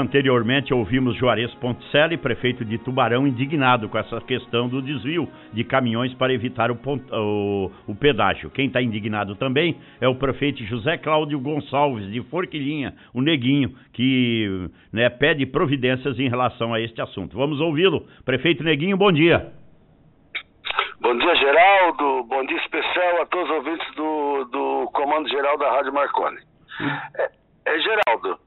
anteriormente ouvimos Juarez Ponticelli, prefeito de Tubarão, indignado com essa questão do desvio de caminhões para evitar o pedágio. Quem está indignado também é o prefeito José Cláudio Gonçalves, de Forquilinha, o Neguinho, que pede providências em relação a este assunto. Vamos ouvi-lo. Prefeito Neguinho, bom dia. Bom dia, Geraldo. Bom dia especial a todos os ouvintes do Comando Geral da Rádio Marconi. Geraldo.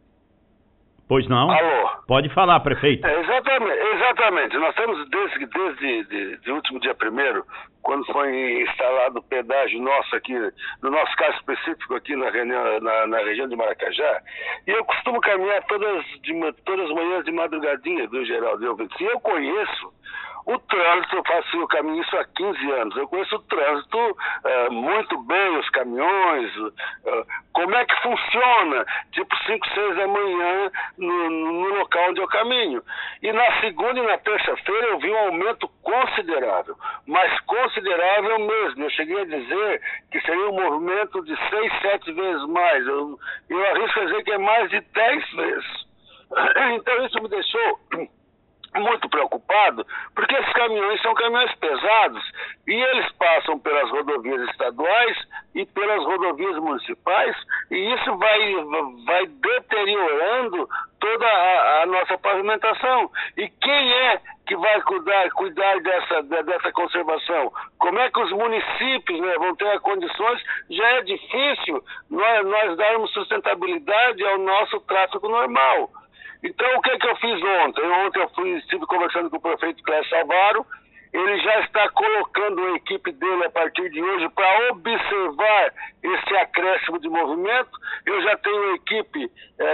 Pois não? Alô? Pode falar, prefeito. Exatamente. Nós temos desde o último dia 1º, quando foi instalado o pedágio nosso aqui, no nosso caso específico aqui na região de Maracajá, e eu costumo caminhar todas as manhãs de madrugadinha, viu, Geraldo? E eu conheço o trânsito, eu faço o caminho isso há 15 anos. Eu conheço o trânsito muito bem, os caminhões, como é que funciona, tipo 5, 6 da manhã no local onde eu caminho. E na segunda e na terça-feira eu vi um aumento considerável, mas considerável mesmo. Eu cheguei a dizer que seria um movimento de 6, 7 vezes mais. Eu arrisco a dizer que é mais de 10 vezes. Então isso me deixou muito preocupado, porque esses caminhões são caminhões pesados e eles passam pelas rodovias estaduais e pelas rodovias municipais, e isso vai deteriorando toda a nossa pavimentação. E quem é que vai cuidar dessa conservação? Como é que os municípios vão ter condições? Já é difícil nós darmos sustentabilidade ao nosso tráfego normal. Então, o que eu fiz ontem? Ontem eu estive conversando com o prefeito Clécio Salvaro. Ele já está colocando a equipe dele a partir de hoje para observar esse acréscimo de movimento. Eu já tenho a equipe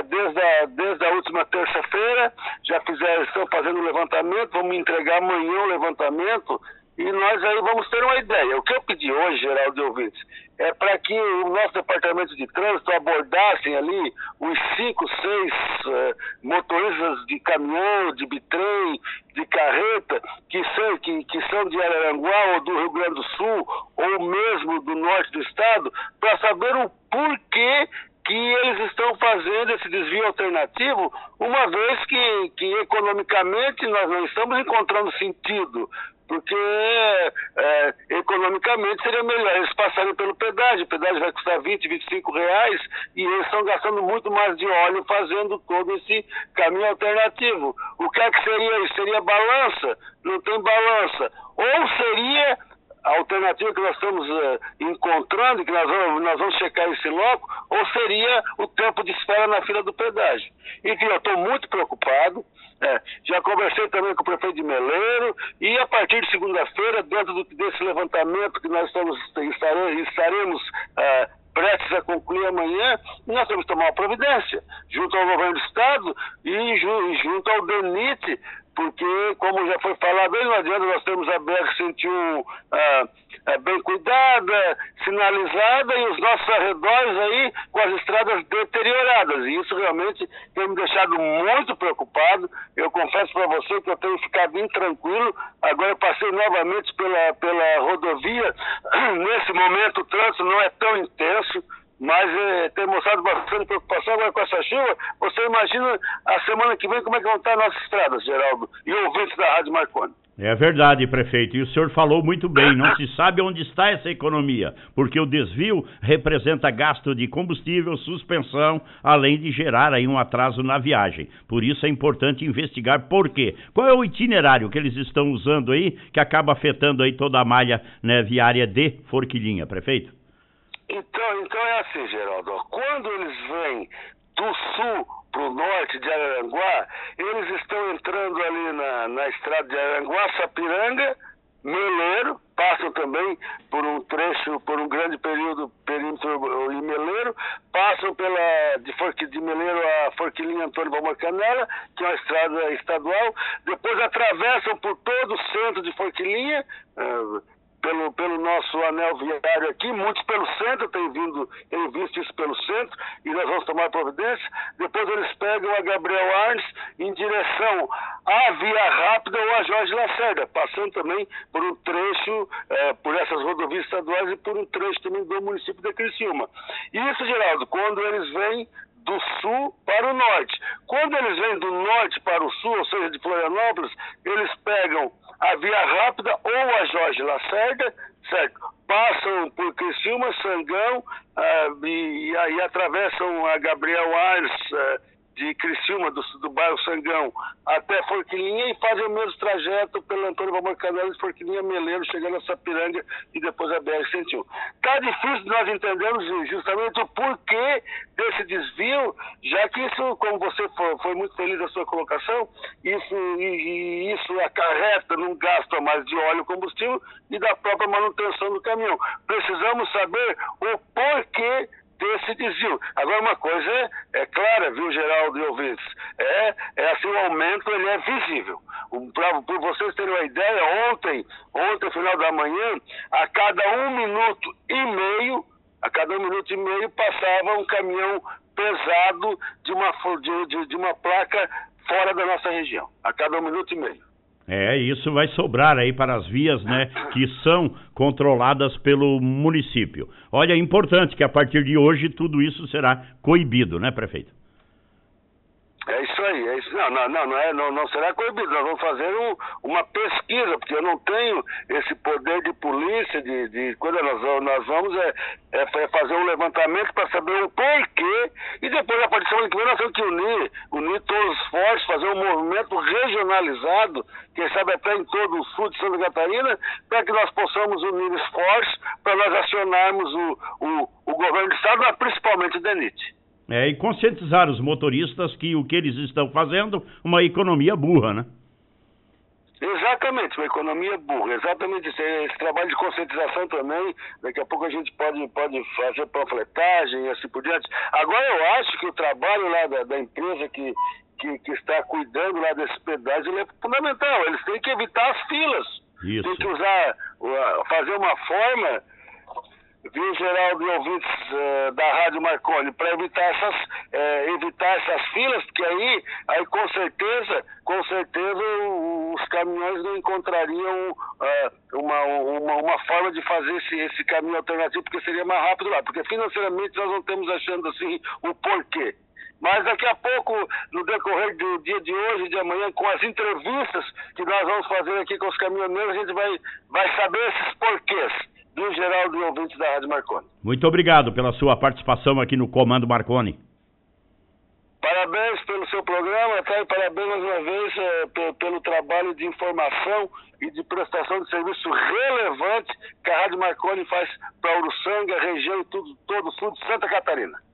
desde a última terça-feira, estão fazendo o levantamento, vamos entregar amanhã o levantamento. E nós aí vamos ter uma ideia. O que eu pedi hoje, Geraldo de ouvintes, é para que o nosso departamento de trânsito abordassem ali os 5, 6 motoristas de caminhão, de bitrem, de carreta, que são de Araranguá ou do Rio Grande do Sul, ou mesmo do norte do estado, para saber o porquê que eles estão fazendo esse desvio alternativo, uma vez que economicamente nós não estamos encontrando sentido, porque economicamente seria melhor eles passarem pelo pedágio. O pedágio vai custar R$20, R$25 e eles estão gastando muito mais de óleo fazendo todo esse caminho alternativo. O que é que seria isso? Seria balança? Não tem balança. Ou seria a alternativa que nós estamos encontrando, que nós vamos checar esse loco, ou seria o tempo de espera na fila do pedágio. Enfim, eu estou muito preocupado. Já conversei também com o prefeito de Meleiro, e a partir de segunda-feira, dentro desse levantamento que nós estaremos prestes a concluir amanhã, nós temos que tomar uma providência junto ao governo do estado e junto ao DENIT, porque, como já foi falado, não adianta nós termos a BR-101 bem cuidada, sinalizada, e os nossos arredores aí com as estradas deterioradas. E isso realmente tem me deixado muito preocupado. Eu confesso para você que eu tenho ficado intranquilo. Agora eu passei novamente pela rodovia. Nesse momento o trânsito não é tão intenso, mas tem mostrado bastante preocupação. Agora com essa chuva, você imagina a semana que vem como é que vão estar nossas estradas, Geraldo, e ouvintes da Rádio Marconi. É verdade, prefeito, e o senhor falou muito bem, não se sabe onde está essa economia, porque o desvio representa gasto de combustível, suspensão, além de gerar aí um atraso na viagem. Por isso é importante investigar por quê. Qual é o itinerário que eles estão usando aí, que acaba afetando aí toda a malha viária de Forquilinha, prefeito? Então é assim, Geraldo, quando eles vêm do sul para o norte de Araranguá, eles estão entrando ali na estrada de Araranguá, Sapiranga, Meleiro, passam também por um trecho, por um grande perímetro em Meleiro, passam de Meleiro a Forquilinha Antônio Valmor Canela, que é uma estrada estadual, depois atravessam por todo o centro de Forquilinha, pelo nosso anel viário aqui, muitos pelo centro têm visto isso pelo centro, e nós vamos tomar providência. Depois eles pegam a Gabriel Arnes em direção à Via Rápida ou a Jorge Lacerda, passando também por um trecho, por essas rodovias estaduais e por um trecho também do município de Criciúma. Isso, Geraldo, quando eles vêm do sul para o norte. Quando eles vêm do norte para o sul, ou seja, de Florianópolis, eles pegam a Via Rápida ou a Jorge Lacerda, certo? Passam por Criciúma, Sangão, e aí atravessam a Gabriel Aires, de Criciúma, do bairro Sangão, até Forquilinha, e fazem o mesmo trajeto pelo Antônio Valmor Canelis, Forquilinha, Meleiro, chegando a Sapiranga e depois a BR-101. Está difícil nós entendermos justamente o porquê desse desvio, já que isso, como você foi muito feliz na sua colocação, isso acarreta num gasto a mais de óleo e combustível e da própria manutenção do caminhão. Precisamos saber o porquê desse desvio. Agora, uma coisa é clara, viu, Geraldo e ouvintes, assim, o aumento ele é visível. Por vocês terem uma ideia, ontem, final da manhã, a cada um minuto e meio passava um caminhão pesado de uma placa fora da nossa região, a cada 1 minuto e meio. Isso vai sobrar aí para as vias, né, que são controladas pelo município. Olha, é importante que a partir de hoje tudo isso será coibido, né, prefeito? É isso aí, é isso. Não será coibido. Nós vamos fazer uma pesquisa, porque eu não tenho esse poder de polícia, quando nós vamos fazer um levantamento para saber o porquê, e depois, a partir de semana que vem, nós temos que unir todos os esforços, fazer um movimento regionalizado, quem sabe até em todo o sul de Santa Catarina, para que nós possamos unir esforços para nós acionarmos o governo do estado, mas principalmente o DENIT. E conscientizar os motoristas que o que eles estão fazendo uma economia burra, né? Exatamente, uma economia burra, exatamente isso. Esse trabalho de conscientização também, daqui a pouco a gente pode fazer panfletagem e assim por diante. Agora eu acho que o trabalho lá da empresa que está cuidando lá desse pedágio é fundamental. Eles têm que evitar as filas. Isso. Tem que fazer uma forma, viu, Geraldo e ouvintes da Rádio Marconi, para evitar essas filas, porque aí com certeza os caminhões não encontrariam uma forma de fazer esse caminho alternativo, porque seria mais rápido lá, porque financeiramente nós não estamos achando assim o porquê. Mas daqui a pouco, no decorrer do dia de hoje e de amanhã, com as entrevistas que nós vamos fazer aqui com os caminhoneiros, a gente vai saber esses porquês. Do Geraldo e ouvintes da Rádio Marconi. Muito obrigado pela sua participação aqui no Comando Marconi. Parabéns pelo seu programa, tá? E parabéns mais uma vez pelo trabalho de informação e de prestação de serviço relevante que a Rádio Marconi faz para Uruçanga, região e todo o sul de Santa Catarina.